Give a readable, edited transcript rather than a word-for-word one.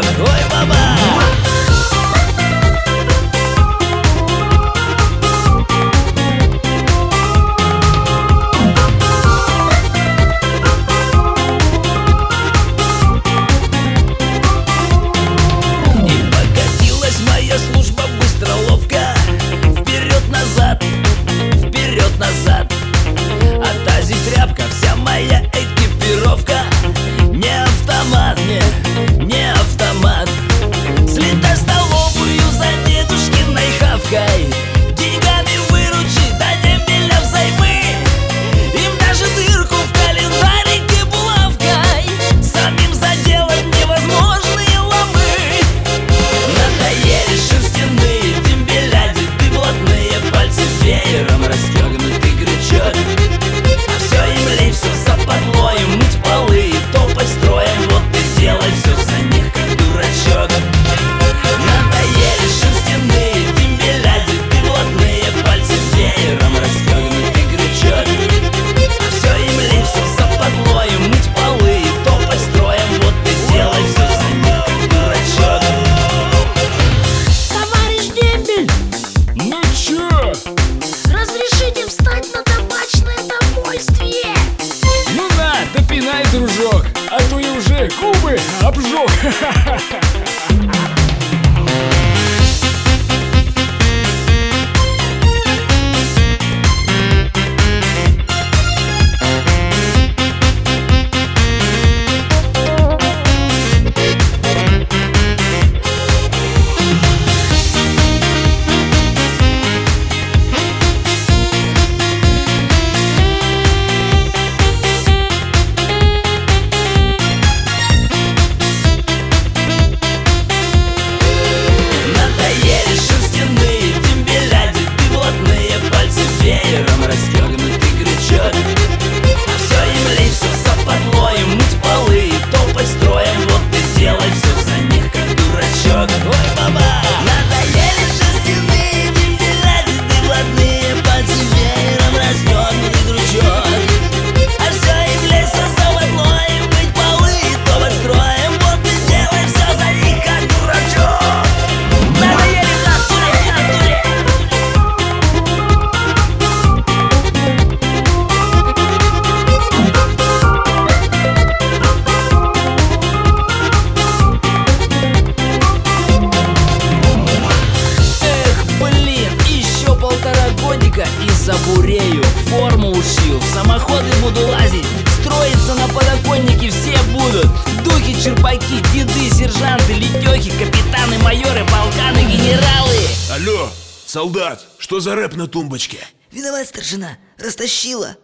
Ой, баба! Служба быстро, ловко, вперед-назад, вперед-назад. А тазик, тряпка, вся моя экипировка. Не автомат, не автомат. Слетай в столовую за дедушкиной хавкой. Деньгами выручи, да дембеля взаймы. Им даже дырку в календарике булавкой. Самим заделать невозможные ломы. Надоели шерстяные дембеля, деды блатные, пальцы веером расстегнутый крючок. А все им лень, все западло, им мыть полы и топать строем. Вот и делай все за них, как дурачок. Надоели шерстяные дембеля, деды блатные, пальцы веером расстегнутый крючок. А все им лень, все западло, им мыть полы и топать строем. Вот и делай все за них, как дурачок. Ну чё? Разрешите встать на табачное довольствие? Ну на, допинай, дружок, а то я уже губы обжег. Расстегнутый крючок. А все им лень, все западло, им мыть полы и топать строем. Вот и делай все за них, как дурачок. Ой, баба! Надоели шерстяные дембеля, деды блатные, пальцы веером расстегнутый крючок. А все им лень, все западло, им мыть полы и топать строем. Вот и делай все за них, как дурачок. Надоели в натуре, в натуре. И забурею, форму ушью, в самоходы буду лазить, строиться на подоконнике все будут. Духи, черпаки, деды, сержанты, летехи, капитаны, майоры, полканы, генералы. Алло, солдат, что за рэп на тумбочке? Виноват, старшина, растащила.